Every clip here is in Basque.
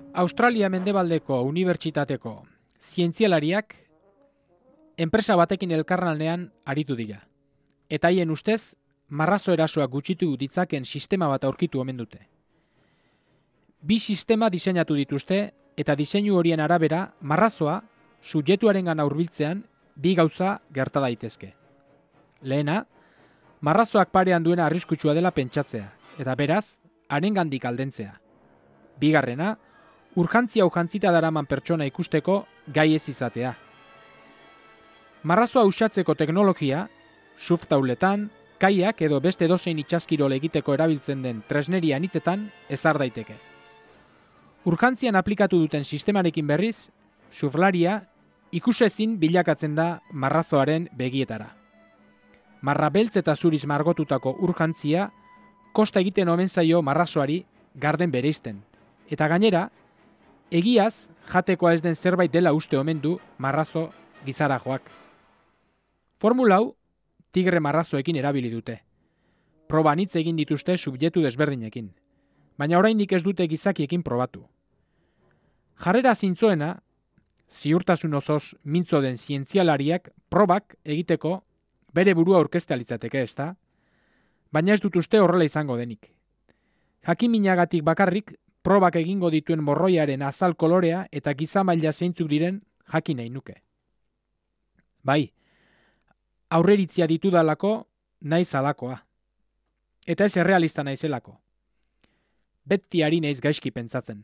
Australia Mendebaldeko Unibertsitateko zientzialariak enpresa batekin elkarlanean aritu dira. Eta haien ustez, marrazo erasoak gutxitu ditzaken sistema bat aurkitu omen dute. Bi sistema diseinatu dituzte eta diseinu horien arabera marrazoa subjektuarengana hurbiltzean bi gauza gerta daitezke. Lehena, marrazoak parean duena arriskutsua dela pentsatzea eta beraz, harengandik aldentzea. Bigarrena, urjantzia jantzita daraman pertsona ikusteko gai ez izatea. Marrazoa uxatzeko teknologia, surf tauletan, kaiak edo beste edozein itsaskirol egiteko erabiltzen den tresneria anitzetan ezar daiteke. Urjantzian aplikatu duten sistemarekin berriz, surflaria ikusezin bilakatzen da marrazoaren begietara. Marra beltz eta zuriz margotutako urjantzia kosta egiten omen zaio marrazoari garden bereizten. Eta gainera, egiaz jatekoa ez den zerbait dela uste omen du marrazo gizarajoak. Formula hau tigre marrazoekin erabili dute. Proba anitz egin dituzte subjektu desberdinekin, baina oraindik ez dute gizakiekin probatu. Jarrera zintzoena, ziurtasun osoz mintzo den zientzialariak probak egiteko bere burua aurkeztea litzateke, ezta? Baina ez dut uste horrela izango denik. Jakinminagatik bakarrik probak egingo dituen morroiaren azal kolorea eta gizamaila zeintzuk diren jakin nahi nuke. Bai, aurreritzia ditudalako naiz alakoa. Eta ez errealista naizelako. Beti ari naiz gaizki pentsatzen.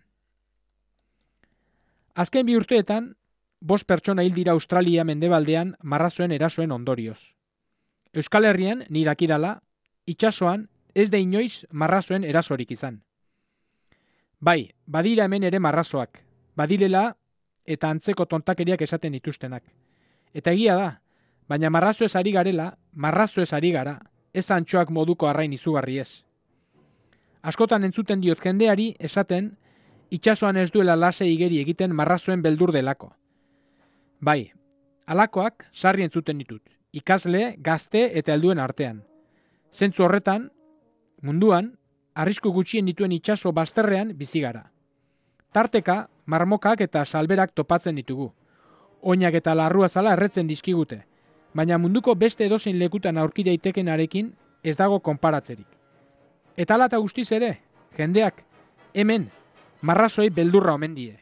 Azken 2 urteetan, 5 pertsona hil dira Australia mendebaldean marrazoen erasoen ondorioz. Euskal Herrian, ni dakidala, itsasoan ez da inoiz marrazoen erasorik izan. Bai, badira hemen ere marrazoak, badirela eta antzeko tontakeriak esaten dituztenak. Eta egia da, baina marrazo ez ari garela, marrazo ez ari gara, ez antxoak moduko arrain izugarri ez. Askotan entzuten diot jendeari esaten, itsasoan ez duela lase igeri egiten marrazoen beldur delako. Bai, alakoak sarri entzuten ditut, ikasle, gazte eta helduen artean. Zentzu horretan, munduan, arrisku gutxien dituen itsaso bazterrean bizi gara. Tarteka, marmokak eta salberak topatzen ditugu. Oinak eta larrua zala erretzen dizkigute, baina munduko beste edozein lekutan aurki daitekenarekin ez dago konparatzerik. Eta hala eta guztiz ere, jendeak, hemen, marrazoi beldurra omen die.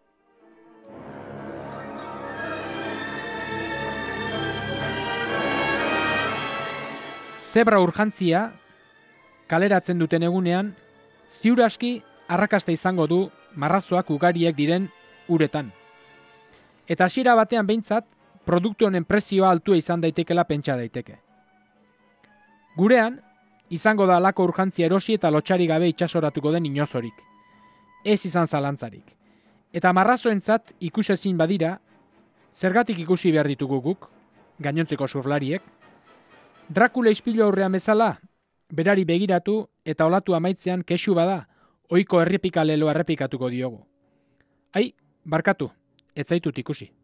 Zebra urjantzia, kaleratzen duten egunean, ziur aski arrakasta izango du marrazoak ugariek diren uretan. Eta hasiera batean behintzat, produktu honen prezioa altua izan daitekela pentsa daiteke. Gurean, izango da halako urjantzia erosi eta lotxari gabe itsasoratuko den inozorik. Ez izan zalantzarik. Eta marrazoentzat ikusezin badira, zergatik ikusi behar ditugu guk, gainontzeko surflariek, Drakula ispilu aurrean bezala, berari begiratu eta olatu amaitzean kexu bada, ohiko errepika leloa errepikatuko diogu. Ai, barkatu, ez zaitut ikusi.